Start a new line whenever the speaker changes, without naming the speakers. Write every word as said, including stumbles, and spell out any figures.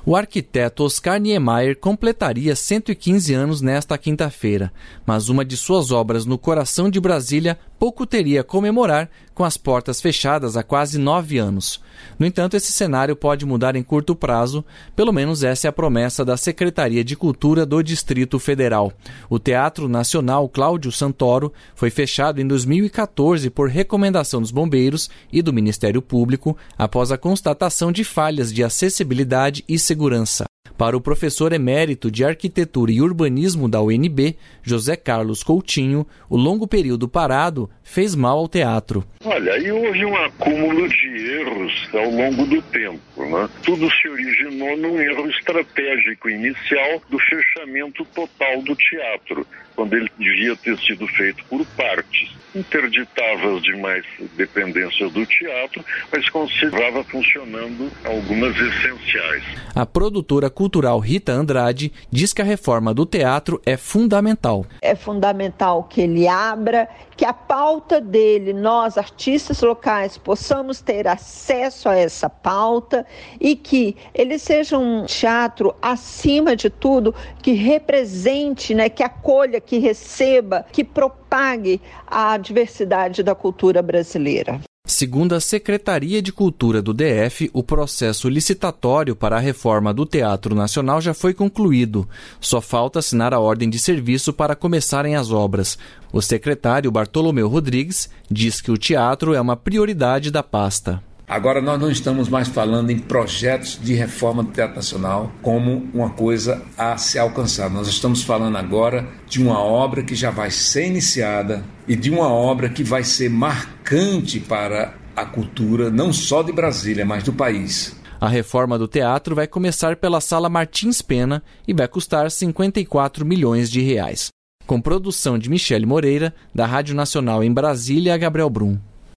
O arquiteto Oscar Niemeyer completaria cento e quinze anos nesta quinta-feira, mas uma de suas obras no coração de Brasília pouco teria a comemorar com as portas fechadas há quase nove anos. No entanto, esse cenário pode mudar em curto prazo, pelo menos essa é a promessa da Secretaria de Cultura do Distrito Federal. O Teatro Nacional Cláudio Santoro foi fechado em dois mil e quatorze por recomendação dos bombeiros e do Ministério Público após a constatação de falhas de acessibilidade e segurança. Para o professor emérito de Arquitetura e Urbanismo da U N B, José Carlos Coutinho, o longo período parado fez mal ao teatro.
Olha, aí houve um acúmulo de erros ao longo do tempo, né? Tudo se originou num erro estratégico inicial do fechamento total do teatro, quando ele devia ter sido feito por partes. Interditava as demais dependências do teatro, mas conservava funcionando algumas essenciais.
A produtora cultural Rita Andrade diz que a reforma do teatro é fundamental.
É fundamental que ele abra, que a pauta dele, nós, artistas locais, possamos ter acesso a essa pauta e que ele seja um teatro, acima de tudo, que represente, né, que acolha, que receba, que propague a diversidade da cultura brasileira.
Segundo a Secretaria de Cultura do D F, o processo licitatório para a reforma do Teatro Nacional já foi concluído. Só falta assinar a ordem de serviço para começarem as obras. O secretário Bartolomeu Rodrigues diz que o teatro é uma prioridade da pasta.
Agora nós não estamos mais falando em projetos de reforma do Teatro Nacional como uma coisa a se alcançar. Nós estamos falando agora de uma obra que já vai ser iniciada e de uma obra que vai ser marcante para a cultura, não só de Brasília, mas do país.
A reforma do teatro vai começar pela Sala Martins Pena e vai custar cinquenta e quatro milhões de reais. Com produção de Michele Moreira, da Rádio Nacional em Brasília, Gabriel Brum.